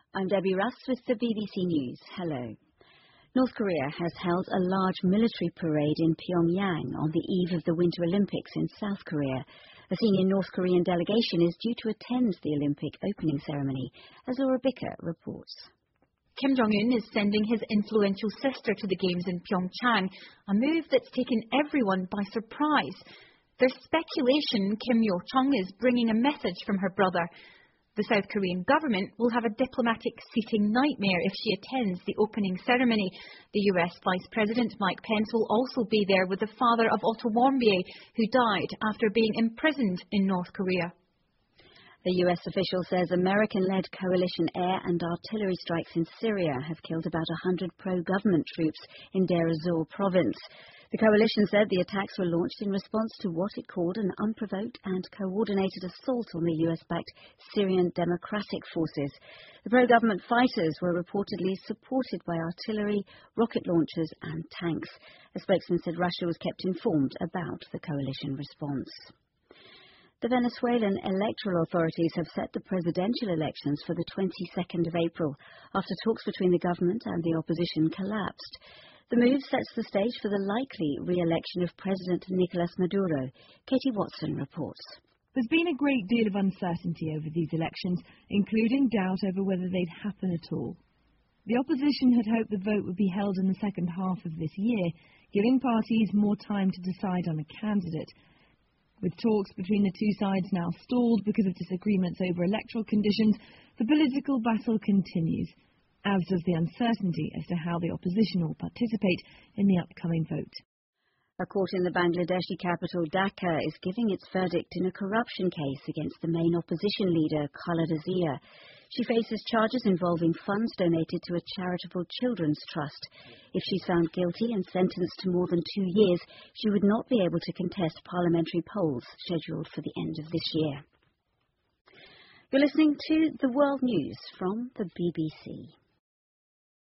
I'm Debbie Russ with the BBC News. Hello. North Korea has held a large military parade in Pyongyang on the eve of the Winter Olympics in South Korea. A senior North Korean delegation is due to attend the Olympic opening ceremony, as Laura Bicker reports. Kim Jong-un is sending his influential sister to the Games in Pyeongchang, a move that's taken everyone by surprise. There's speculation Kim Yo-chung is bringing a message from her brother. The South Korean government will have a diplomatic seating nightmare if she attends the opening ceremony. The US Vice President Mike Pence will also be there with the father of Otto Warmbier, who died after being imprisoned in North Korea. The US official says American-led coalition air and artillery strikes in Syria have killed about 100 pro-government troops in Deir ez-Zor province. The coalition said the attacks were launched in response to what it called an unprovoked and coordinated assault on the US-backed Syrian Democratic Forces. The pro-government fighters were reportedly supported by artillery, rocket launchers and tanks. A spokesman said Russia was kept informed about the coalition response. The Venezuelan electoral authorities have set the presidential elections for the 22nd of April, after talks between the government and the opposition collapsed. The move sets the stage for the likely re-election of President Nicolas Maduro. Katie Watson reports. There's been a great deal of uncertainty over these elections, including doubt over whether they'd happen at all. The opposition had hoped the vote would be held in the second half of this year, giving parties more time to decide on a candidate. With talks between the two sides now stalled because of disagreements over electoral conditions, the political battle continues, as does the uncertainty as to how the opposition will participate in the upcoming vote. A court in the Bangladeshi capital Dhaka is giving its verdict in a corruption case against the main opposition leader, Khaleda Zia. She faces charges involving funds donated to a charitable children's trust. If she's found guilty and sentenced to more than 2 years, she would not be able to contest parliamentary polls scheduled for the end of this year. You're listening to the World News from the BBC.